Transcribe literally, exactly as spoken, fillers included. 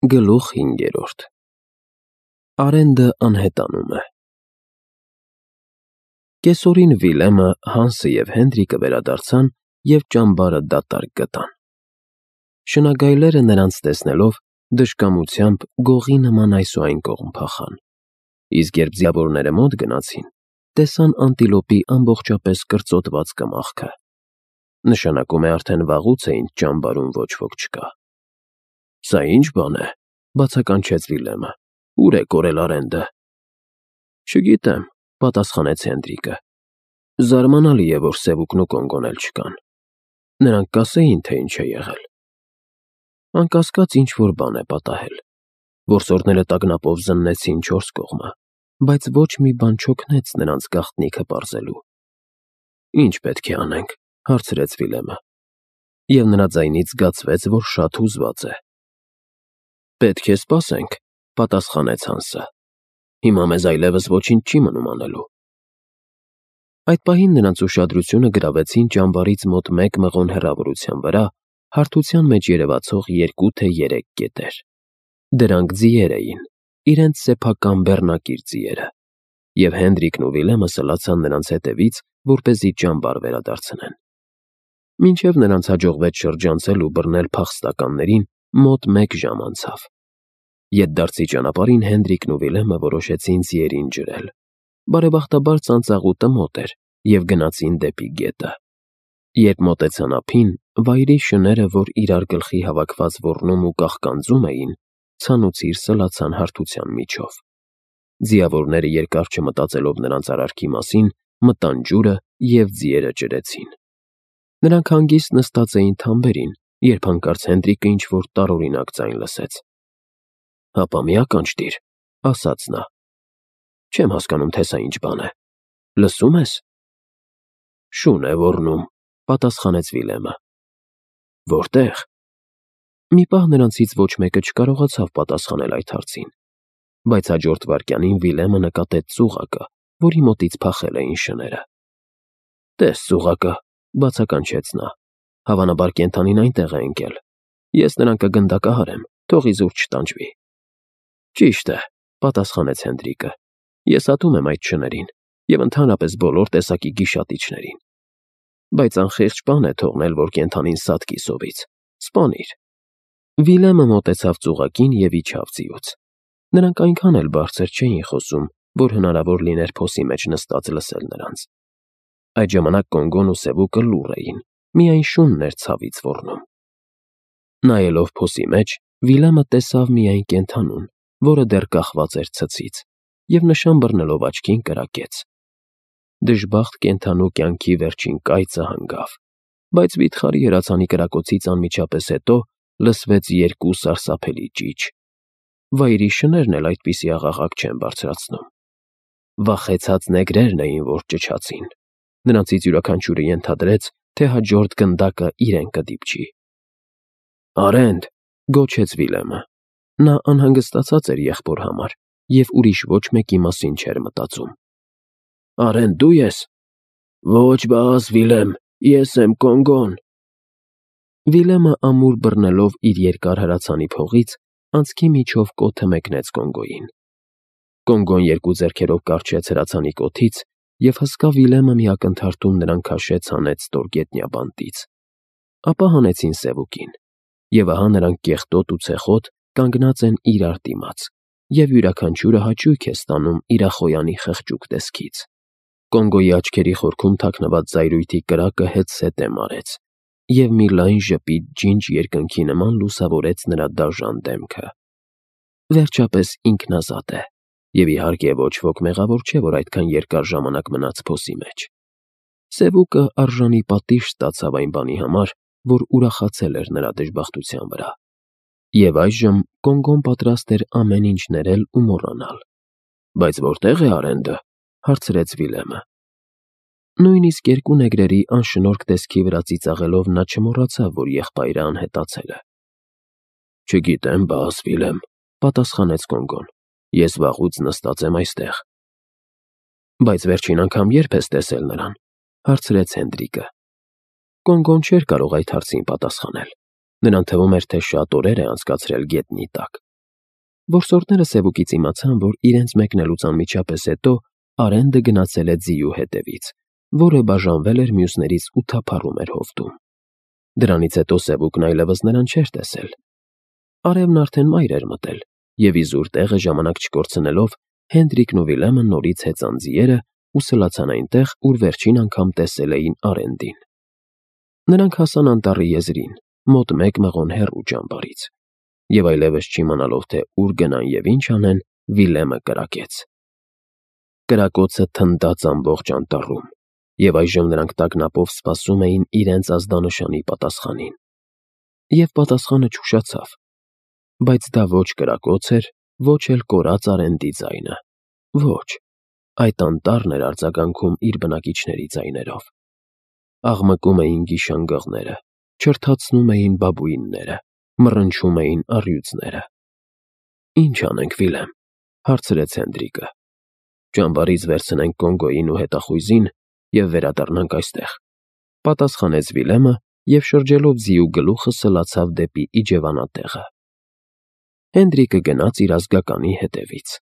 Գլուխ հինգերորդ Արենդը անհետանում է։ Կեսօրին Վիլեմը, Հանսը և Հենրիկը վերադարձան և ճամբարը դատարկ գտան։ Շնագայլերը նրանց տեսնելով, դժկամությամբ գողի նման այս ու այն կողմ փախան, իսկ երբ ձիավորները մոտ գնացին, տեսան անտիլոպի ամբողջապես կրծոտված կմախքը։ Նշանակում է արդեն վաղուց է ինչ ճամբարում ոչ ոք չկա։ «Սա ի՞նչ բան է», բացականչեց Վիլեմը, «Ուր է կորել Արենդը»։ «Չգիտեմ», պատասխանեց Հենրիկը, «Զարմանալի է, որ Սևուկն ու Կոնգոն էլ չկան։ Նրանք կասեին, թե ինչ է եղել»։ Անկասկած ինչ-որ բան է պատահել։ Որսորդները տագնապով զննեցին չորս կողմը, բայց ոչ մի բան չօգնեց նրանց գաղտնիքը պարզելու։ «Ի՞նչ պետք է անենք», հարցրեց Վիլեմը, և նրա ձայնից զգացվեց, որ շատ հուզված է։ «Պետք է սպասենք», պատասխանեց Հանսը։ «Հիմա մեզ այլևս ոչինչ չի մնում անելու»։ Այդ պահին նրանց ուշադրությունը գրավեցին ճամբարից մոտ մեկ մղոն հեռավորության վրա հարթության մեջ երևացող երկու թե երեք կետեր։ Դրանք ձիեր էին, իրենց սեփական բեռնակիր ձիերը, և Հենրիկն ու Վիլեմը սլացան նրանց հետևից, որպեսզի ճամբար վերադարձնեն։ Մինչև նրանց հաջողվեց շրջանցել ու բռնել փախստականներին, մոտ մեկ ժամ անցավ։ Ետդարձի ճանապարհին Հենրիկն ու Վիլեմը որոշեցին ձիերին ջրել։ Բարեբախտաբար ծանծաղուտը մոտ էր, և գնացին դեպի գետը։ Երբ մոտեցան ափին, վայրի շները, որ իրար գլխի հավաքված ոռնում ու կաղկանձում էին, ցանուցիր սլացան հարթության միջով։ Ձիավորները երկար չմտածելով նրանց արարքի մասին, մտան ջուրը և ձիերը ջրեցին։ Նրանք հանգիստ նստած էին թամբերին, երբ հանկարծ Հենրիկը ինչ-որ տարօրինակ ձայն լսեց։ «Հապա մի ականջ տիր», ասաց նա։ «Չեմ հասկանում, թե սա ինչ բան է։ Լսո՞ւմ ես»։ «Շուն է ոռնում», պատասխանեց Վիլեմը։ «Որտե՞ղ»։ Մի պահ նրանցից ոչ մեկը չկարողացավ պատասխանել այդ հարցին, բայց հաջորդ վայրկյանին Վիլեմը նկատեց ծուղակը, որի մոտից փախել էին շները։ «Տես ծուղակը», բացականչեց նա, «հավանաբար կենդանին այնտեղ է ընկել։ Ես նրան կգնդակահարեմ, թող իզուր չտանջվի»։ «Ճիշտ է», պատասխանեց Հենրիկը, «ես ատում եմ այդ շներին և ընդհանրապես բոլոր տեսակի գիշատիչներին։ Բայց անխիղճ բան է թողնել, որ կենդանին սատկի սովից։ Սպանիր»։ Վիլեմը մոտեցավ ծուղակին և իջավ ձիուց։ Նրանք այնքան էլ բարձր չէին խոսում, որ հնարավոր լիներ փոսի մեջ նստած լսել նրանց։ Այդ ժամանակ Կոնգոն ու Սևուկը լուռ էին, միայն շունն էր ցավից ոռնում։ Նայելով փոսի մեջ, Վիլեմը տեսավ միայն կենդանուն, որը դեռ կախված էր ցցից, և նշան բռնելով աչքին կրակեց։ Դժբախտ կենդանու կյանքի վերջին կայծը հանգավ, բայց վիթխարի հրացանի կրակոցից անմիջապես հետո լսվեց երկու սարսափելի ճիչ։ Վայրի շներն էլ այդպիսի աղաղակ չեն բարձրացնում։ Վախեցած նեգրերն էին, որ ճչացին։ Նրանցից յուրաքանչյուրը ենթադրեց, թե հաջորդ գնդակը իրեն կդիպչի։ «Արենդ», գոչեց Վիլեմը։ Նա անհանգստացած էր եղբոր համար և ուրիշ ոչ մեկի մասին չէր մտածում։ «Արենդ, դու ես»։ «Ոչ, բաս, Վիլեմ, ես եմ Կոնգոն»։ Վիլեմը ամուր բռնելով իր երկար հրացանի փողից, անցքի միջով կոթը մեկնեց Կոնգոյին։ Կոնգոն երկու ձեռքերով կառչեց հրացանի կոթից, և հսկա Վիլեմը մի ակնթարթում նրան քաշեց հանեց ստորգետնյա բանտից։ Ապա հանեցին Սևուկին, և ահա նրանք կեղտոտ ու ցեխոտ կանգնած են իրար դիմաց, և յուրաքանչյուրը հաճույք է ստանում իր ախոյանի խղճուկ տեսքից։ Կոնգոյի աչքերի խորքում թաքնված զայրույթի կրակը հետզհետե մարեց, և մի լայն ժպիտ ջինջ երկնքի նման լուսավորեց նրա դաժան դեմքը։ Վերջապես ինքն ազատ է, և իհարկե ոչ ոք մեղավոր չէ, որ այդքան երկար ժամանակ մնաց փոսի մեջ։ Սևուկը արժանի պատիժ ստացավ այն բանի համար, որ ուրախացել էր նրա դժբախտության վրա։ Եվ այժմ Կոնգոն պատրաստ էր ամեն ինչ ներել ու մոռանալ։ «Բայց որտե՞ղ է Արենդը», հարցրեց Վիլեմը։ Նույնիսկ երկու նեգրերի անշնորհք տեսքի վրա ծիծաղելով նա չմոռացավ, որ եղբայրը անհետացել է։ «Չգիտեմ, բաս, Վիլեմ», պատասխանեց Կոնգոն, «ես վաղուց նստած եմ այստեղ»։ «Բայց վերջին անգամ ե՞րբ ես տեսել նրան», հարցրեց Հենրիկը։ Կոնգոն չէր կարող այդ հարցին պատասխանել։ Նրան թվում էր, թե շատ օրեր է անցկացրել գետնի տակ, Որսորդները սևուկից իմացան, որ իրենց մեկնելուց անմիջապես հետո Արենդը գնացել է ձիու հետևից, որը բաժանվել էր մյուսներից ու թափառում էր հովտում։ Դրանից հետո սևուկն այլևս նրան չէր տեսել։ Արևն արդեն մայր էր մտել, և իզուր տեղը ժամանակ չկորցնելով Հենդրիկն ու Վիլյամը նորից հեծան ձիերը ու սլացան այնտեղ, ուր վերջին անգամ տեսել էին Արենդին։ Նրանք հասան անտառի եզրին, մոտ մեկ մղոն հեռու ճամբարից, և այլևս չիմանալով, թե ուր գնան և ինչ անեն, Վիլյամը կրակեց։ Կրակոցը թնդաց ամբողջ անտառում, և այժմ նրանք տագնապով սպասում էին իրենց ազդանշանի պատասխանին։ Եվ պատասխանը չուշացավ, բայց դա ոչ կրակոց էր, ոչ էլ կորած Արենդի ձայնը, ոչ, այդ անտառն էր արձագանքում իր բնակիչների ձայներով։ Աղմկում էին գիշանգղները, չրթացնում էին բաբուինները, մռնչում էին առյուծները։ «Ի՞նչ անենք, Վիլյամ,» հարցրեց Հենդրիկը։ «Ճամբարից վերցնենք Կոնգոյին ու հետախույզին և վերադառնանք այստեղ», պատասխանեց Վիլյամը և շրջելով ձիու գլուխը սլացավ դեպի իջևանատեղը։ Հենդրիկը գնաց իր ազգականի հետևից։